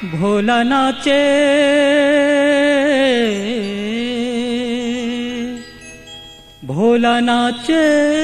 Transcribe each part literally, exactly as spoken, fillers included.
भोला नाचे भोला नाचे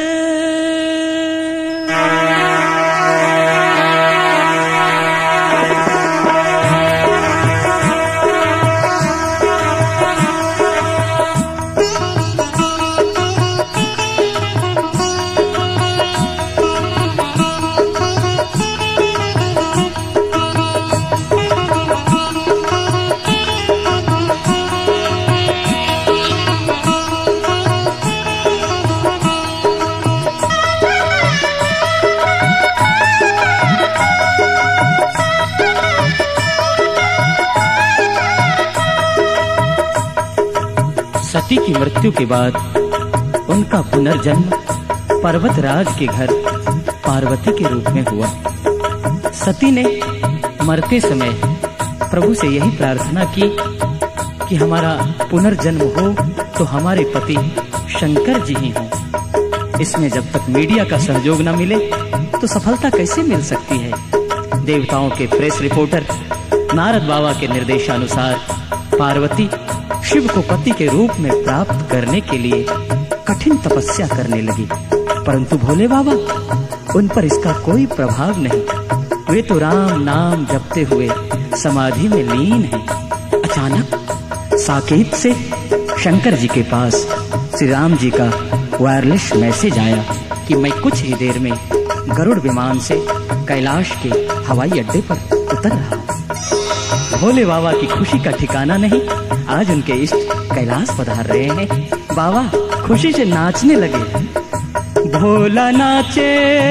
सती की मृत्यु के बाद उनका पुनर्जन्म पर्वतराज के घर पार्वती के रूप में हुआ। सती ने मरते समय प्रभु से यही प्रार्थना की कि हमारा पुनर्जन्म हो तो हमारे पति शंकर जी ही हों। इसमें जब तक मीडिया का सहयोग न मिले तो सफलता कैसे मिल सकती है। देवताओं के प्रेस रिपोर्टर नारद बाबा के निर्देशानुसार पार्वती शिव को पति के रूप में प्राप्त करने के लिए कठिन तपस्या करने लगी, परंतु भोले बाबा उन पर इसका कोई प्रभाव नहीं। वे तो राम नाम जपते हुए समाधि में लीन हैं। अचानक साकेत से शंकर जी के पास श्री राम जी का वायरलेस मैसेज आया कि मैं कुछ ही देर में गरुड़ विमान से कैलाश के हवाई अड्डे पर उतर रहा हूँ। भोले बाबा की खुशी का ठिकाना नहीं। आज उनके इष्ट कैलाश पधार रहे हैं। बाबा खुशी से नाचने लगे। भोला नाचे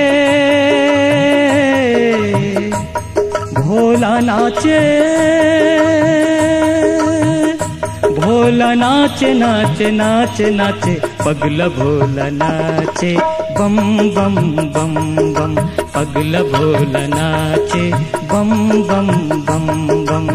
भोला नाचे भोला नाचे नाचे नाचे नाचे पगला भोला नाचे बम बम बम बम पगला भोला नाचे बम बम बम बम।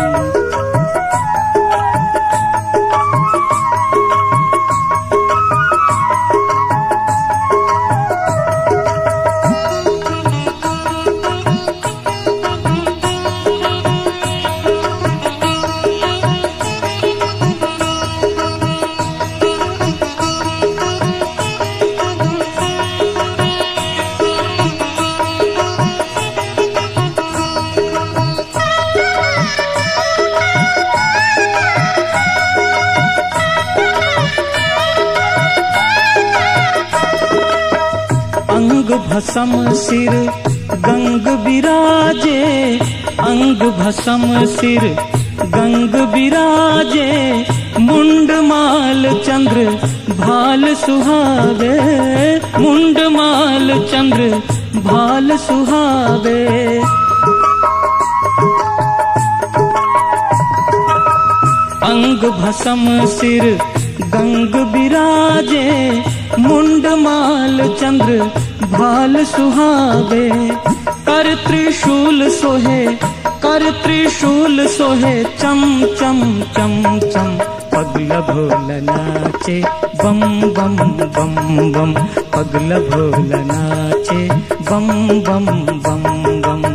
भस्म सिर गंग बिराजे अंग भस्म सिर गंग बिराजे मुंड माल चंद्र भाल सुहावे मुंड माल चंद्र भाल सुहावे। अंग भस्म सिर गंग बिराजे मुंड माल चंद्र भाल सुहावे। कर त्रिशूल सोहे कर त्रिशूल सोहे चम चम चम चम पगला भोला नाचे बम बम बम बम पगला भोला नाचे बम बम बम बम।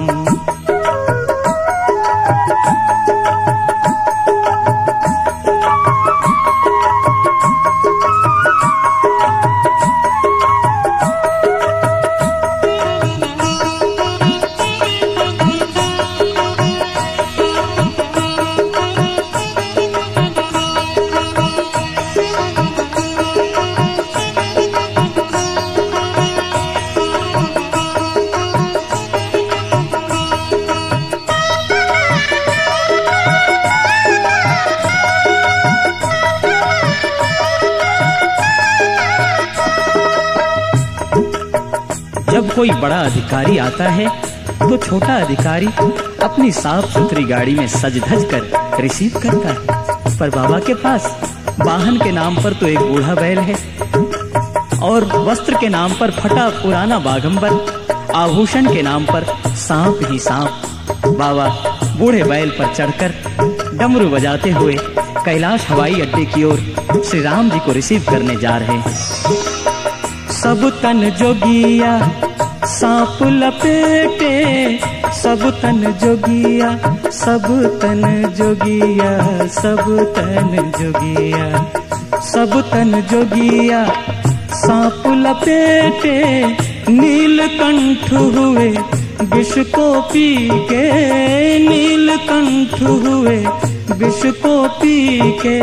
जब कोई बड़ा अधिकारी आता है तो छोटा अधिकारी अपनी साफ सुथरी गाड़ी में सज धज कर रिसीव करता है, पर बाबा के पास वाहन के नाम पर तो एक बूढ़ा बैल है और वस्त्र के नाम पर फटा पुराना बाघंबर, आभूषण के नाम पर सांप ही सांप। बाबा बूढ़े बैल पर चढ़कर डमरू बजाते हुए कैलाश हवाई अड्डे की ओर श्री राम जी को रिसीव करने जा रहे हैं। सब तन जोगिया सांप लपेटे सब तन जोगिया, सब तन जोगिया, सब तन जोगिया, सब तन जोगिया। सांप लपेटे नीलकंठ हुए विष को पी के, नीलकंठ हुए विष को पी के।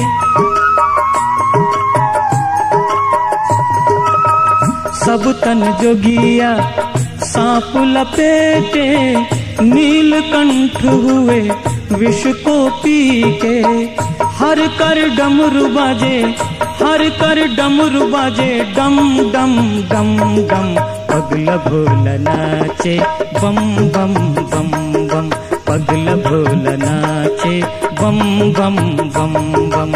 सब तन जोगिया सांप लपेटे नीलकंठ हुए विष को पी के। हर कर डमरू बाजे, हर कर डमरू बाजे, डम डम डम डम। पगला भोला नाचे बम बम बम बम, पगला भोला नाचे बम बम बम बम।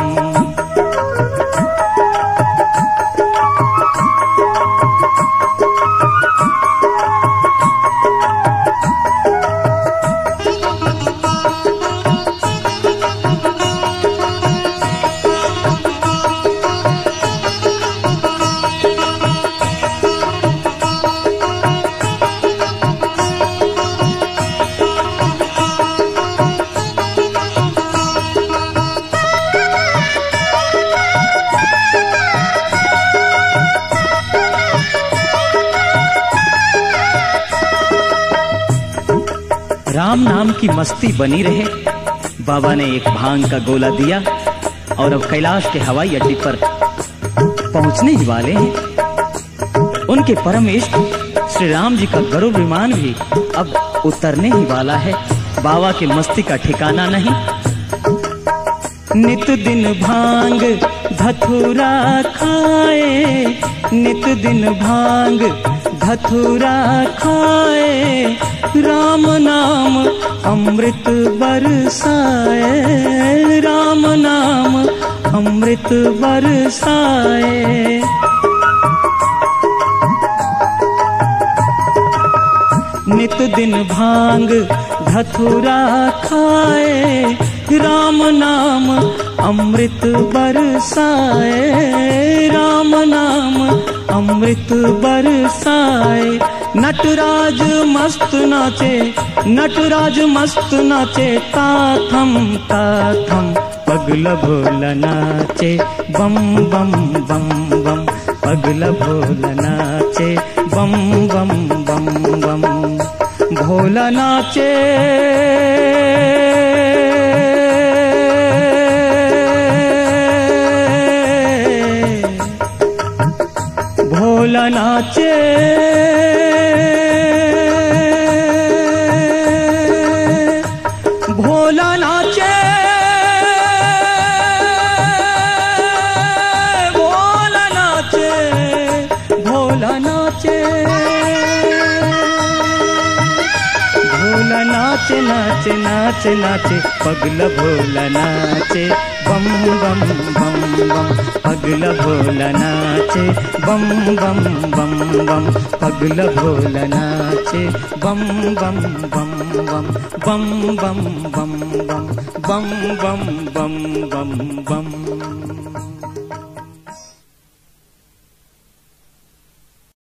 राम नाम की मस्ती बनी रहे। बाबा ने एक भांग का गोला दिया और अब कैलाश के हवाई अड्डे पर पहुंचने ही वाले हैं। उनके परम इष्ट श्री राम जी का गरुड़ विमान भी अब उतरने ही वाला है। बाबा की मस्ती का ठिकाना नहीं। नित दिन भांग धतूरा खाए, नित दिन भांग धतूरा खाए, राम नाम अमृत बरसाए, राम नाम अमृत बरसाए। नित दिन भांग धतूरा खाए, राम नाम अमृत बरसाए, राम नाम अमृत बरसाए। नटराज मस्त नाचे, नटराज मस्त नाचे, ताथम ताथम। पगला भोला नाचे बम बम बम बम, पगला भोला नाचे बम बम बम बम। भोला नाचे भोला नाचे भोला नाचे भोला नाचे भोला नाचे भोला नाचे नाचे नाचे नाचे। पगला भोला नाचे बम बम बम बम, पगला भोला नाचे बम बम बम बम, पगला भोला नाचे बम बम बम बम, बम बम बम बम, बम बम बम बम बम।